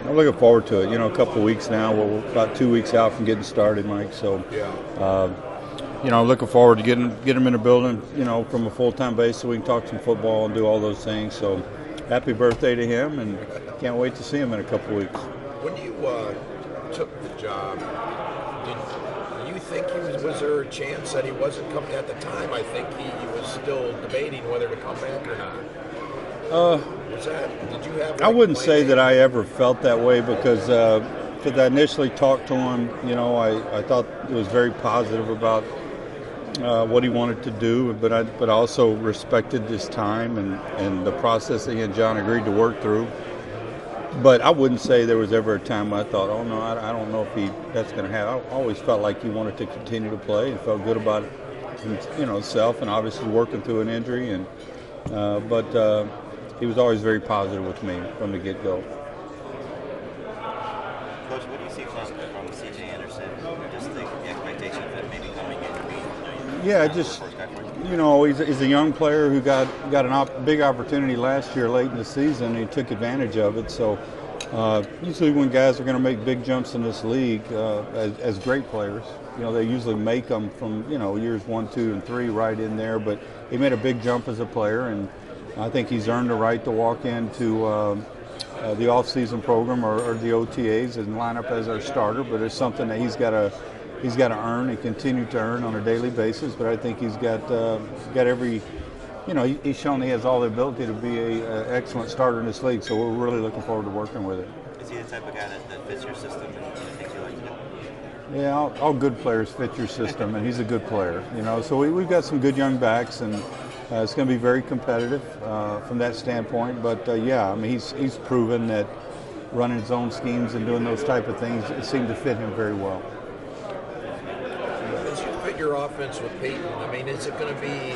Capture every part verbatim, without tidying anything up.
I'm looking forward to it. You know, a couple of weeks now. We're about two weeks out from getting started, Mike. So, Yeah. uh, you know, looking forward to getting getting them in the building. You know, from a full time basis, so we can talk some football and do all those things. So, happy birthday to him, and can't wait to see him in a couple of weeks. When you uh, took the job, did you think he was? Was there a chance that he wasn't coming at the time? I think he, he was still debating whether to come back or not. Uh, was that? Did you have? Like, I wouldn't say plan? that I ever felt that way because uh, because I initially talked to him. You know, I, I thought it was very positive about uh, what he wanted to do, but I but I also respected his time and, and the process that he and John agreed to work through. But I wouldn't say there was ever a time I thought, oh no, I, I don't know if he that's going to happen. I always felt like he wanted to continue to play and felt good about it, you know, himself, and obviously working through an injury. And uh, but uh, he was always very positive with me from the get go. Coach, what do you see from, from C J Anderson? Just the, the expectation of him maybe coming in and being, you know, Yeah, just you know, he's, he's a young player who got got a op- big opportunity last year late in the season, and he took advantage of it. So uh, usually when guys are going to make big jumps in this league uh, as, as great players, you know, they usually make them from, you know, years one, two, and three right in there. But he made a big jump as a player, and I think he's earned the right to walk into uh, uh, the off-season program or, or the O T As and line up as our starter. But it's something that he's got to he's got to earn and continue to earn on a daily basis. But I think he's got uh, got every, you know, he, he's shown he has all the ability to be a, a excellent starter in this league. So we're really looking forward to working with him. Is he the type of guy that, that fits your system and things you like to do? Yeah, all, all good players fit your system, and he's a good player. You know, so we, we've got some good young backs, and uh, it's going to be very competitive uh, from that standpoint. But uh, yeah, I mean, he's he's proven that running his own schemes and doing those type of things it seemed to fit him very well. As you fit your offense with Peyton, I mean, is it going to be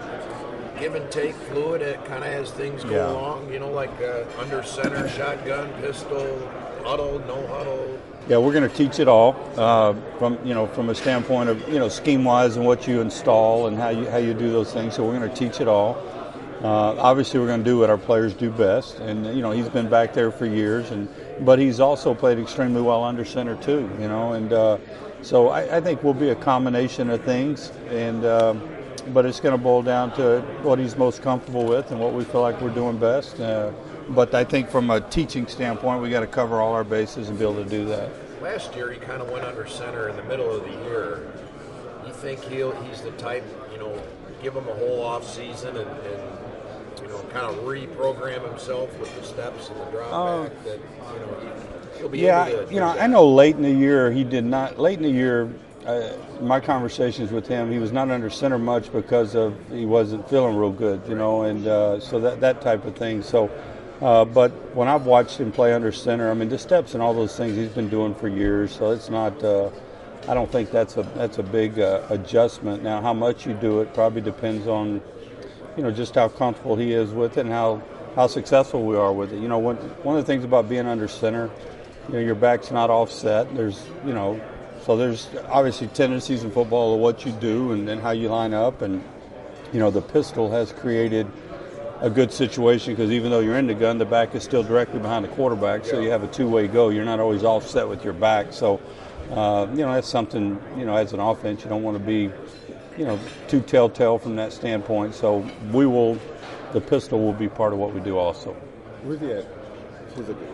give and take, fluid, it kind of as things go Yeah. along? You know, like uh, under center, shotgun, pistol, huddle, no huddle. Yeah, we're going to teach it all uh, from you know from a standpoint of you know scheme wise and what you install and how you how you do those things. So we're going to teach it all. Uh, obviously, we're going to do what our players do best, and you know he's been back there for years, and but he's also played extremely well under center too. You know, and uh, so I, I think we'll be a combination of things, and uh, but it's going to boil down to what he's most comfortable with and what we feel like we're doing best. Uh, But I think from a teaching standpoint, we got to cover all our bases and be able to do that. Last year, he kind of went under center in the middle of the year. You think he'll he's the type, you know, give him a whole off season and, and you know, kind of reprogram himself with the steps and the drop Uh, back that you know he'll be Yeah, able to. you know, do I that. know late in the year he did not. Late in the year, uh, my conversations with him, he was not under center much because of he wasn't feeling real good, you know, and uh, so that that type of thing. So. Uh, but when I've watched him play under center, I mean the steps and all those things he's been doing for years. So it's not. Uh, I don't think that's a that's a big uh, adjustment. Now, how much you do it probably depends on, you know, just how comfortable he is with it and how, how successful we are with it. You know, one one of the things about being under center, you know, your back's not offset. There's, you know, so there's obviously tendencies in football of what you do and then how you line up, and you know the pistol has created a good situation because even though you're in the gun, the back is still directly behind the quarterback, so you have a two-way go. You're not always offset with your back. So, uh, you know, that's something, you know, as an offense, you don't want to be, you know, too telltale from that standpoint. So we will, the pistol will be part of what we do also. Where's he at? Physically?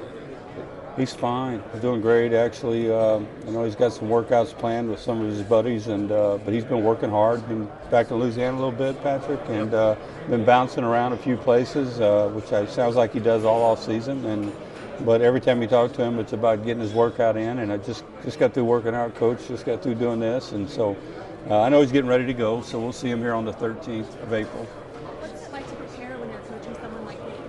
He's fine. He's doing great, actually. Uh, I know he's got some workouts planned with some of his buddies, and uh, but he's been working hard. Been back in Louisiana a little bit, Patrick, and uh, been bouncing around a few places, uh, which I, sounds like he does all off season. And but every time you talk to him, it's about getting his workout in. And I just just got through working out, coach. Just got through doing this, and so uh, I know he's getting ready to go. So we'll see him here on the thirteenth of April. What's it like to prepare when you're coaching someone like Peyton?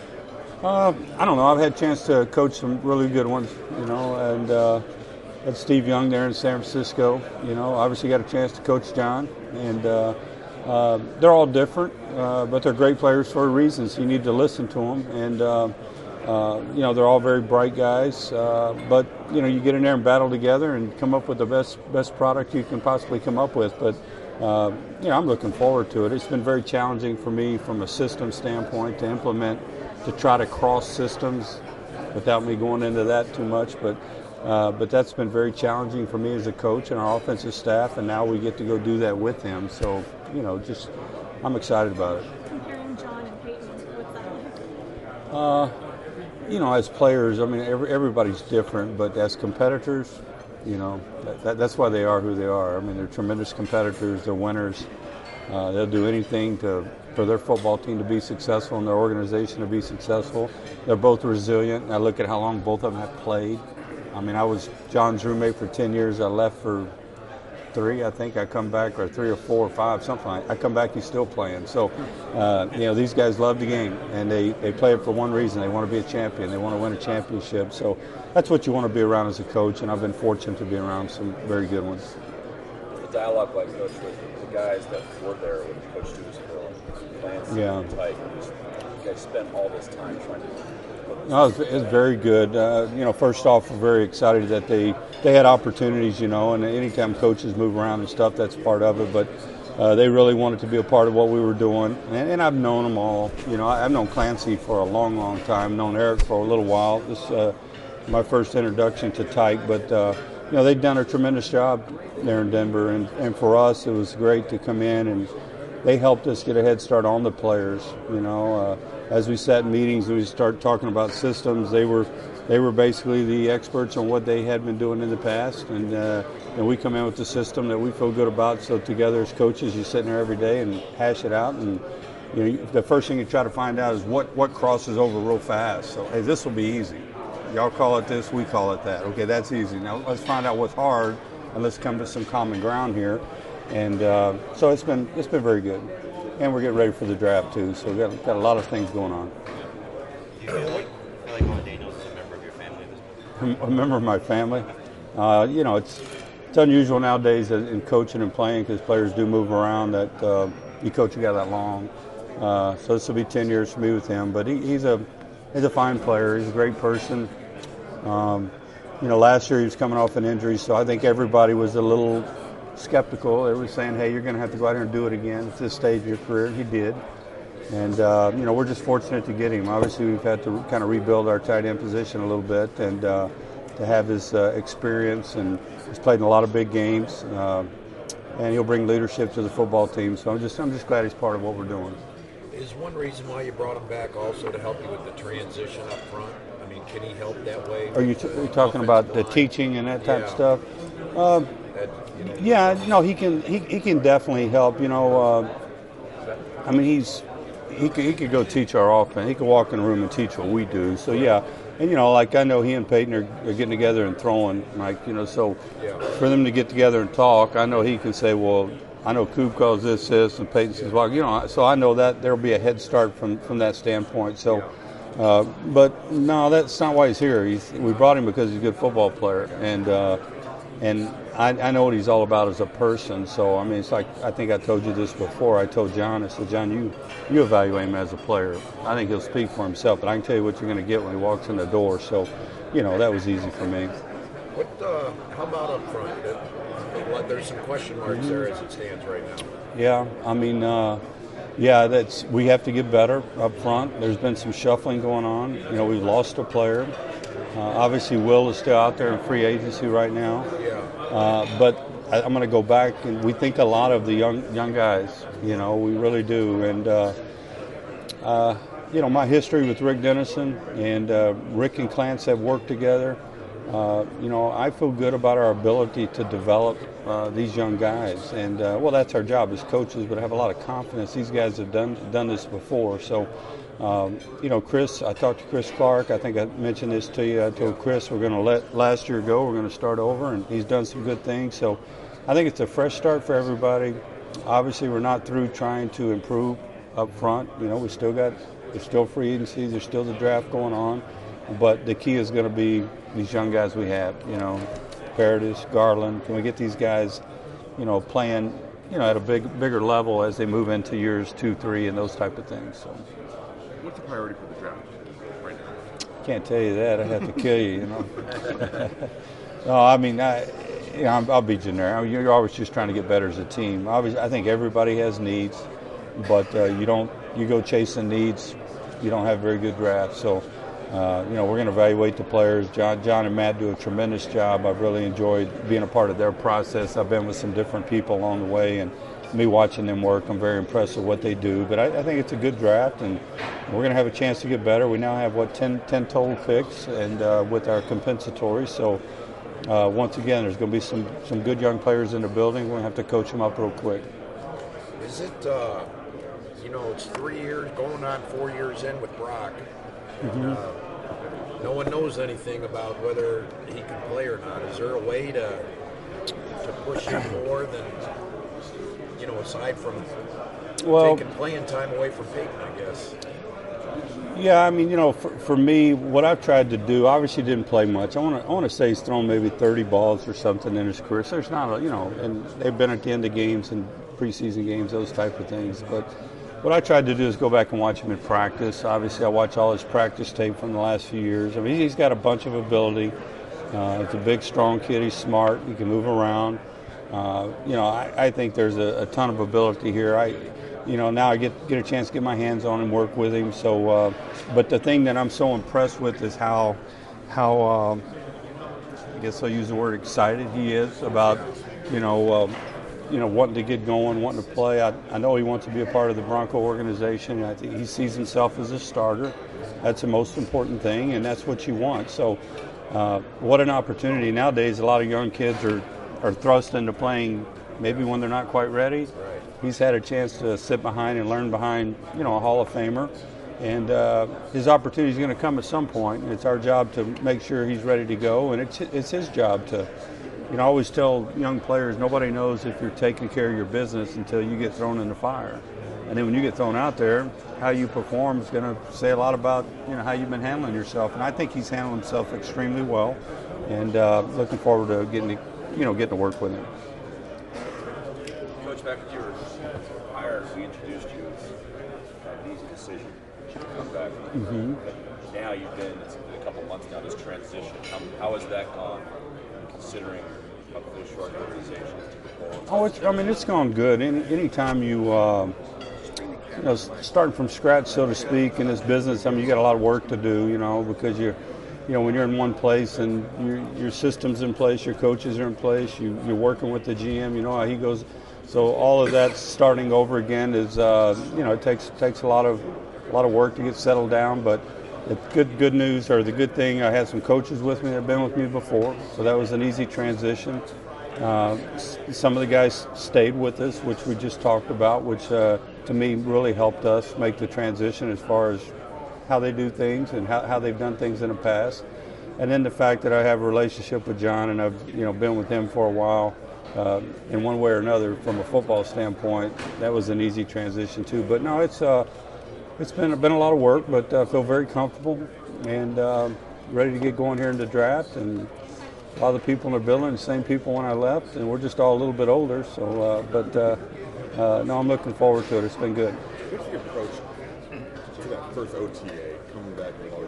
Uh, I don't know. I've had a chance to coach some really good ones, you know, and uh, that's Steve Young there in San Francisco. You know, obviously got a chance to coach John, and uh, uh, they're all different, uh, but they're great players for a reason. So you need to listen to them, and uh, uh, you know they're all very bright guys. Uh, but you know you get in there and battle together and come up with the best best product you can possibly come up with. But uh, you know I'm looking forward to it. It's been very challenging for me from a system standpoint to implement. To try to cross systems without me going into that too much. But uh, but that's been very challenging for me as a coach and our offensive staff, and now we get to go do that with him. So, you know, just I'm excited about it. Comparing John and Peyton, what's that like? Uh, you know, as players, I mean, every, everybody's different, but as competitors, you know, that, that, that's why they are who they are. I mean, they're tremendous competitors. They're winners. Uh, they'll do anything to for their football team to be successful and their organization to be successful. They're both resilient. I look at how long both of them have played. I mean, I was John's roommate for ten years. I left for three, I think. I come back, or three or four or five, something like that. I come back, he's still playing. So, uh, you know, these guys love the game, and they, they play it for one reason. They want to be a champion. They want to win a championship. So that's what you want to be around as a coach, and I've been fortunate to be around some very good ones. The dialogue, like, Coach, with the guys that were there with Coach Dewsville, Clancy, Yeah. and Tyke, just, you guys spent all this time trying to No, it's, it's very good. Uh, you know, first off, we're very excited that they, they had opportunities, you know, and anytime coaches move around and stuff, that's part of it. But uh, they really wanted to be a part of what we were doing. And, and I've known them all. You know, I've known Clancy for a long, long time, known Eric for a little while. This is uh, my first introduction to Tyke. But, uh, you know, they've done a tremendous job there in Denver. And, and for us, it was great to come in, and they helped us get a head start on the players, you know. Uh, As we sat in meetings and we started talking about systems, they were they were basically the experts on what they had been doing in the past, and uh, and we come in with the system that we feel good about. So together as coaches, you sit in there every day and hash it out, and you know the first thing you try to find out is what what crosses over real fast. So hey, this will be easy. Y'all call it this, we call it that. Okay, that's easy. Now let's find out what's hard, and let's come to some common ground here. And uh, so it's been it's been very good. And we're getting ready for the draft, too, so we've got, got a lot of things going on. Do you feel like, feel like Ron Daniels is a member of your family at this point? A member of my family? Uh, you know, it's it's unusual nowadays in coaching and playing because players do move around that uh, you coach a guy that long. Uh, so this will be ten years for me with him. But he, he's a he's a fine player. He's a great person. Um, you know, last year he was coming off an injury, so I think everybody was a little skeptical. They were saying, hey, you're going to have to go out here and do it again at this stage of your career. He did. And, uh, you know, we're just fortunate to get him. Obviously, we've had to kind of rebuild our tight end position a little bit, and uh, to have his uh, experience, and he's played in a lot of big games, uh, and he'll bring leadership to the football team. So I'm just I'm just glad he's part of what we're doing. Is one reason why you brought him back also to help you with the transition up front? I mean, can he help that way? Are you, t- are you talking about the teaching and that type Yeah. of stuff? Um, That, you know, Yeah, no, he can. He, he can definitely help. You know, uh, I mean, he's he could he could go teach our offense. He could walk in a room and teach what we do. So yeah, and you know, like I know he and Peyton are, are getting together and throwing. Like you know, so Yeah. for them to get together and talk, I know he can say, well, I know Coop calls this this, and Peyton says, well, you know, so I know that there'll be a head start from from that standpoint. So. Uh, but no, that's not why he's here. He's, we brought him because he's a good football player, and uh, and I, I know what he's all about as a person. So I mean, it's like I think I told you this before. I told John, I said, John, you you evaluate him as a player. I think he'll speak for himself, but I can tell you what you're going to get when he walks in the door. So, you know, that was easy for me. what? Uh, how about up front? That, well, there's some question marks there as it stands right now. Yeah, I mean, uh, yeah, that's we have to get better up front. There's been some shuffling going on. You know, we've lost a player. Uh, obviously, Will is still out there in free agency right now. Yeah. Uh, but I, I'm going to go back, and we think a lot of the young young guys. You know, we really do. And uh, uh, you know, my history with Rick Dennison and uh, Rick and Clance have worked together. Uh, you know, I feel good about our ability to develop uh, these young guys, and uh, well, that's our job as coaches. But I have a lot of confidence. These guys have done done this before, so. Um, you know, Chris, I talked to Chris Clark. I think I mentioned this to you. I told Chris we're going to let last year go. We're going to start over, and he's done some good things. So I think it's a fresh start for everybody. Obviously, we're not through trying to improve up front. You know, we still got, there's still free agency. There's still the draft going on. But the key is going to be these young guys we have, you know, Paradis, Garland. Can we get these guys, you know, playing, you know, at a big, bigger level as they move into years two, three, and those type of things. So. What's the priority for the draft right now? Can't tell you that. I'd have to kill you, you know. No, I mean, I, you know, I'm- I'll be generic. I mean, you're always just trying to get better as a team. Obviously, I think everybody has needs, but uh, you don't. You go chasing needs, you don't have very good drafts. So, Uh, you know, we're going to evaluate the players. John, John and Matt do a tremendous job. I've really enjoyed being a part of their process. I've been with some different people along the way, and me watching them work, I'm very impressed with what they do. But I, I think it's a good draft, and we're going to have a chance to get better. We now have, what, ten, ten total picks, and uh, with our compensatory. So, uh, once again, there's going to be some, some good young players in the building. We're going to have to coach them up real quick. Is it, uh, you know, it's three years, going on four years in with Brock. Mm-hmm. Uh, no one knows anything about whether he can play or not. Is there a way to to push him more than, you know, aside from well, taking playing time away from Peyton, I guess? Yeah, I mean, you know, for, for me, what I've tried to do, obviously didn't play much. I want to I want to say he's thrown maybe thirty balls or something in his career. So there's not, a, you know, and they've been at the end of games and preseason games, those type of things. But what I tried to do is go back and watch him in practice. Obviously, I watch all his practice tape from the last few years. I mean, he's got a bunch of ability. Uh, he's a big, strong kid. He's smart. He can move around. Uh, you know, I, I think there's a, a ton of ability here. I, you know, now I get get a chance to get my hands on him, work with him. So, uh, but the thing that I'm so impressed with is how, how uh, I guess I'll use the word excited he is about, you know, uh, you know, wanting to get going, wanting to play. I, I know he wants to be a part of the Bronco organization. I think he sees himself as a starter. That's the most important thing, and that's what you want. So, uh, what an opportunity nowadays! A lot of young kids are are thrust into playing maybe when they're not quite ready. Right. He's had a chance to sit behind and learn behind, you know, a Hall of Famer, and uh, his opportunity is going to come at some point. And it's our job to make sure he's ready to go, and it's it's his job to, you know, I always tell young players, nobody knows if you're taking care of your business until you get thrown in the fire, and then when you get thrown out there, how you perform is going to say a lot about, you know, how you've been handling yourself. And I think he's handled himself extremely well, and uh, looking forward to getting to, you know, getting to work with him. Coach, back when you were hired, we introduced you as an easy decision to come back. Mm-hmm. But now you've been, it's been a couple months now, this transition. How, how has that gone, considering how close you are to the organization to perform? Oh, it's, I mean, it's gone good. Any anytime you, uh, you know, starting from scratch, so to speak, in this business, I mean, you got a lot of work to do, you know, because you're, you know, when you're in one place and your your system's in place, your coaches are in place, you, you're working with the G M, you know how he goes. So all of that starting over again is, uh, you know, it takes takes a lot of a lot of work to get settled down. But the good good news, or the good thing, I had some coaches with me that have been with me before, so that was an easy transition. Uh, some of the guys stayed with us, which we just talked about, which uh, to me really helped us make the transition as far as how they do things and how, how they've done things in the past. And then the fact that I have a relationship with John and I've, you know, been with him for a while, uh, in one way or another, from a football standpoint, that was an easy transition too. But no, it's uh, it's been been a lot of work, but I uh, feel very comfortable and uh, ready to get going here in the draft. And a lot of the people in the building, the same people when I left, and we're just all a little bit older. So, uh, but uh, uh, no, I'm looking forward to it. It's been good. What's your approach to that first O T A, coming back and all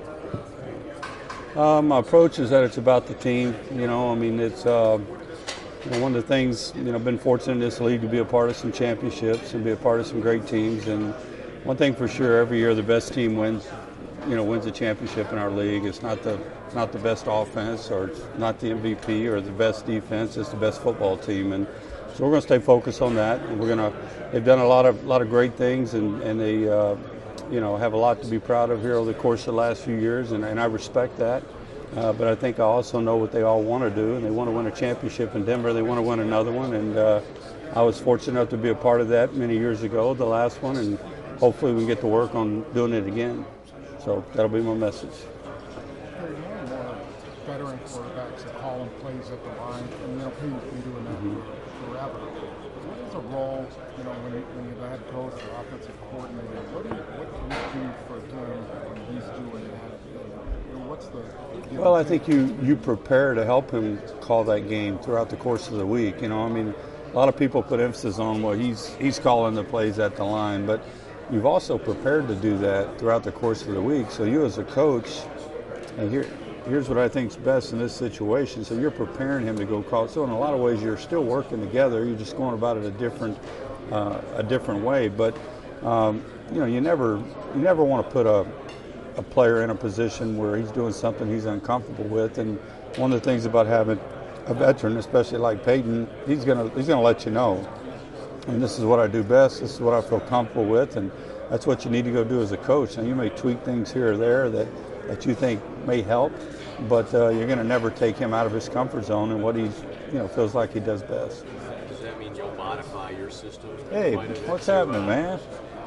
that? Uh, my approach is that it's about the team. You know, I mean, it's uh, you know, one of the things, you know, I've been fortunate in this league to be a part of some championships and be a part of some great teams. And one thing for sure, every year the best team wins, you know, wins a championship in our league. It's not the not the best offense, or it's not the M V P or the best defense. It's the best football team. And so we're going to stay focused on that. And we're going to, they've done a lot of lot of great things, and, and they, uh, you know, have a lot to be proud of here over the course of the last few years, and, and I respect that. Uh, but I think I also know what they all want to do, and they want to win a championship in Denver. They want to win another one, and uh, I was fortunate enough to be a part of that many years ago, the last one, and hopefully we get to work on doing it again. So that'll be my message. There are more and more veteran quarterbacks that call and plays at the line, and you know, Peyton's been doing that mm-hmm. for, forever. What is the role, you know, when, you, when you're the head coach or offensive coordinator? What do you, what do you do for him when he's doing that? You know, what's the Well, I think you, you prepare to help him call that game throughout the course of the week. You know, I mean, a lot of people put emphasis on, well, he's he's calling the plays at the line, but you've also prepared to do that throughout the course of the week. So you as a coach, and here, here's what I think is best in this situation. So you're preparing him to go call. So in a lot of ways, you're still working together. You're just going about it a different uh, a different way. But um, you know, you never you never want to put a a player in a position where he's doing something he's uncomfortable with. And one of the things about having a veteran, especially like Peyton, he's gonna he's gonna let you know. And this is what I do best. This is what I feel comfortable with, and that's what you need to go do as a coach. Now you may tweak things here or there that, that you think may help, but uh, you're going to never take him out of his comfort zone and what he, you know, feels like he does best. Does that mean you'll modify your system? Hey, what's happening, uh, man? To,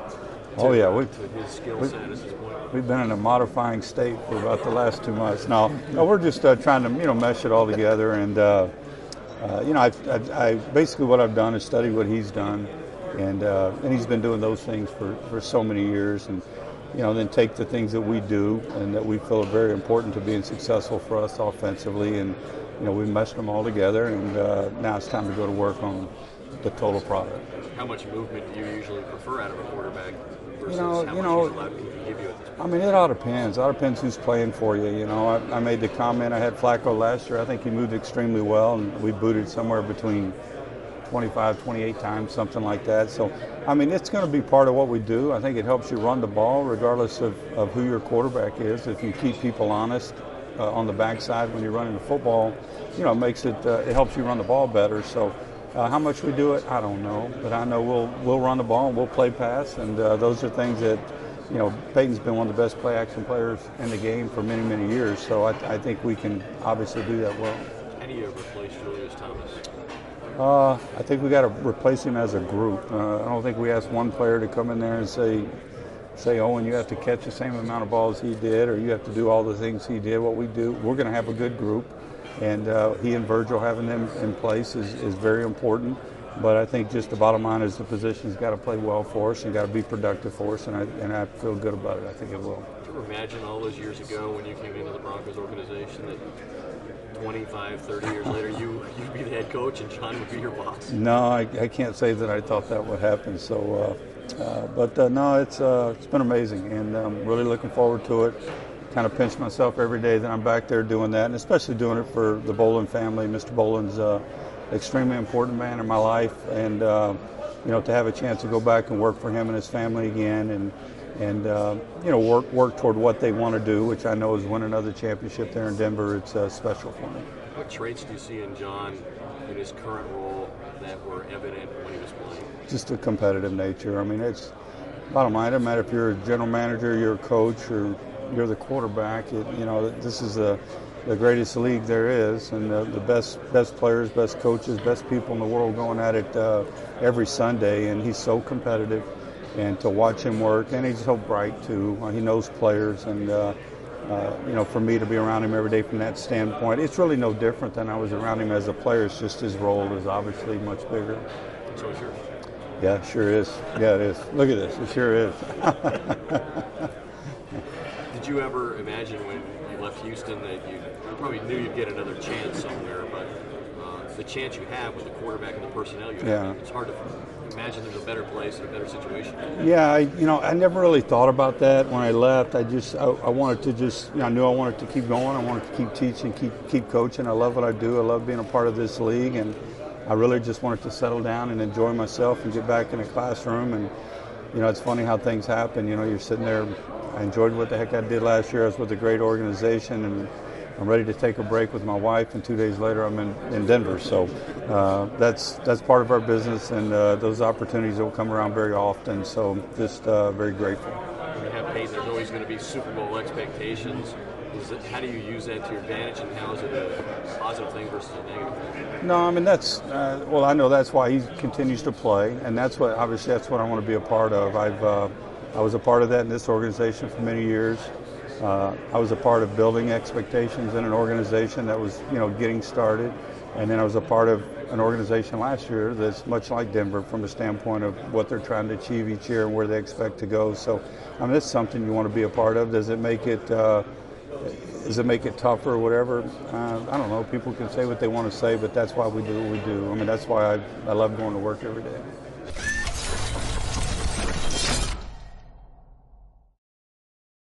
Oh yeah, we. to his skill we- set at this point. We've been in a modifying state for about the last two months. No, no we're just uh, trying to, you know, mesh it all together. And, uh, uh, you know, I, I, I basically what I've done is study what he's done. And uh, and he's been doing those things for, for so many years. And, you know, then take the things that we do and that we feel are very important to being successful for us offensively. And, you know, we meshed them all together. And uh, now it's time to go to work on the total product. How much movement do you usually prefer out of a quarterback versus You know, how you much know, he's allowed to give you at this point? I mean, it all depends. It all depends who's playing for you. You know, I, I made the comment. I had Flacco last year. I think he moved extremely well, and we booted somewhere between twenty-five, twenty-eight times, something like that. So, I mean, it's going to be part of what we do. I think it helps you run the ball regardless of, of who your quarterback is. If you keep people honest uh, on the backside when you're running the football, you know, it makes it, uh, it helps you run the ball better. So, Uh, how much we do it, I don't know, but I know we'll we'll run the ball and we'll play pass, and uh, those are things that, you know, Peyton's been one of the best play action players in the game for many many years. So I, I think we can obviously do that well. How do you replace Julius Thomas? Uh, I think we got to replace him as a group. Uh, I don't think we ask one player to come in there and say, say, Owen, you have to catch the same amount of balls he did, or you have to do all the things he did. What we do, we're going to have a good group. And uh, he and Virgil having them in place is, is very important. But I think just the bottom line is the position's got to play well for us and got to be productive for us, and I, and I feel good about it. I think it will. Did you ever imagine all those years ago when you came into the Broncos organization that twenty-five, thirty years later you, you'd be the head coach and John would be your boss? No, I, I can't say that I thought that would happen. So, uh, uh, but uh, no, it's uh, it's been amazing, and I'm really looking forward to it. Kind of pinch myself every day that I'm back there doing that, and especially doing it for the Bolin family. Mister Bolin's uh, extremely important man in my life, and uh, you know, to have a chance to go back and work for him and his family again, and and uh, you know, work work toward what they want to do, which I know is win another championship there in Denver. It's uh, special for me. What traits do you see in John in his current role that were evident when he was playing? Just a competitive nature. I mean, it's bottom line. It doesn't matter if you're a general manager, you're a coach, or you're the quarterback. It, you know, this is the, the greatest league there is, and the, the best best players, best coaches, best people in the world going at it uh, every Sunday. And he's so competitive, and to watch him work, and he's so bright too. Uh, he knows players, and uh, uh, you know, for me to be around him every day from that standpoint, it's really no different than I was around him as a player. It's just his role is obviously much bigger. So is yours. Yeah, it sure is. Yeah, it is. Look at this. It sure is. Did you ever imagine when you left Houston that you, you probably knew you'd get another chance somewhere, but uh, the chance you have with the quarterback and the personnel you have, Yeah. it's hard to imagine there's a better place and a better situation. Yeah, I, you know, I never really thought about that when I left. I just, I, I wanted to just, you know, I knew I wanted to keep going. I wanted to keep teaching, keep keep coaching. I love what I do. I love being a part of this league, and I really just wanted to settle down and enjoy myself and get back in a classroom. And you know, it's funny how things happen. You know, you're sitting there. I enjoyed what the heck I did last year. I was with a great organization, and I'm ready to take a break with my wife, and two days later I'm in, in Denver. So uh, that's that's part of our business, and uh, those opportunities don't come around very often. So just uh, very grateful. When you have Peyton, there's always going to be Super Bowl expectations. Is it, how do you use that to your advantage, and how is it a positive thing versus a negative thing? No, I mean, that's, uh, well, I know that's why he continues to play, and that's what, obviously, that's what I want to be a part of. I've, uh, I was a part of that in this organization for many years. Uh, I was a part of building expectations in an organization that was, you know, getting started, and then I was a part of an organization last year that's much like Denver from the standpoint of what they're trying to achieve each year and where they expect to go. So, I mean, it's something you want to be a part of. Does it make it, uh, does it make it tougher or whatever? Uh, I don't know. People can say what they want to say, but that's why we do what we do. I mean, that's why I, I love going to work every day.